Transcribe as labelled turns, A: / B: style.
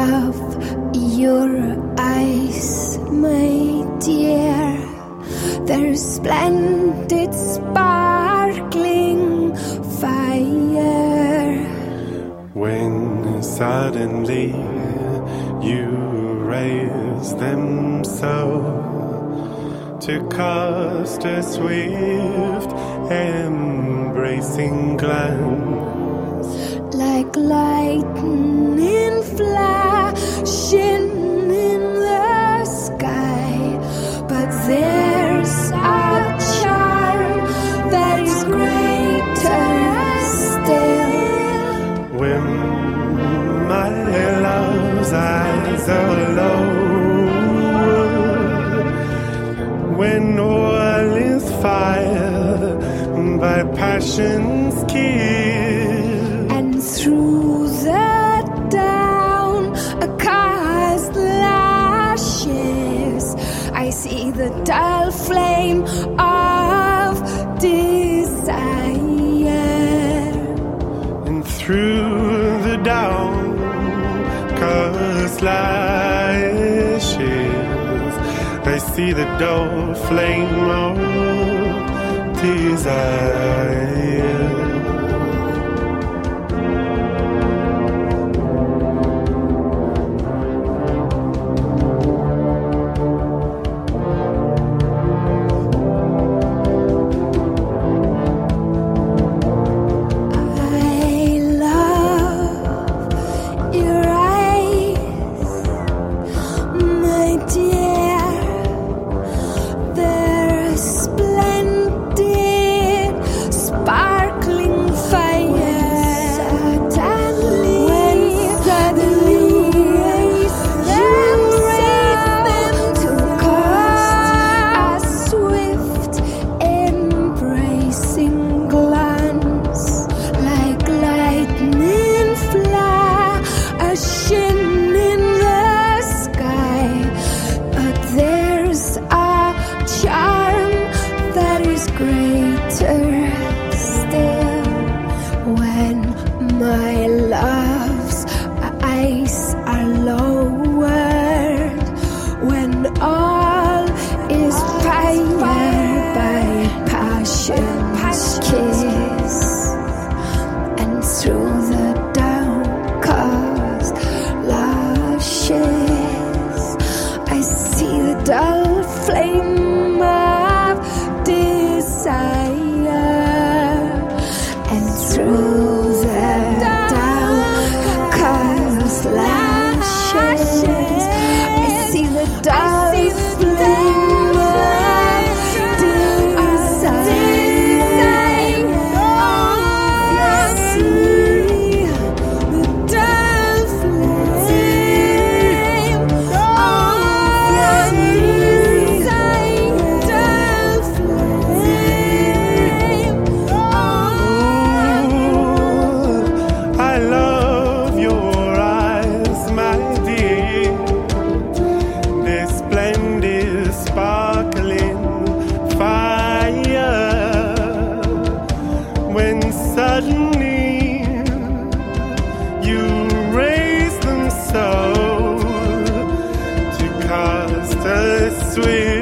A: love your eyes, my dear. They're splendid, sparkling fire.
B: When suddenly you raise them so to cast a swift, embracing glance,
A: like lightning flashing in the sky. But there's a charm that is greater still.
B: when my love's eyes are lowered, when all is fire by passion's kill,
A: And through the down cast lashes, I see the dull flame of desire.
B: and through the downcast lashes, I see the dull flame of desire. My love's eyes are lowered, when all is fire by passion's kiss, and through the downcast lashes, I see the dull flame of desire, and through lashes, I see the dull flame of desire. I see the dull flame of desire. I love your eyes, my dear. They're splendid, sparkling fire. When suddenly you raise them so to cast a swift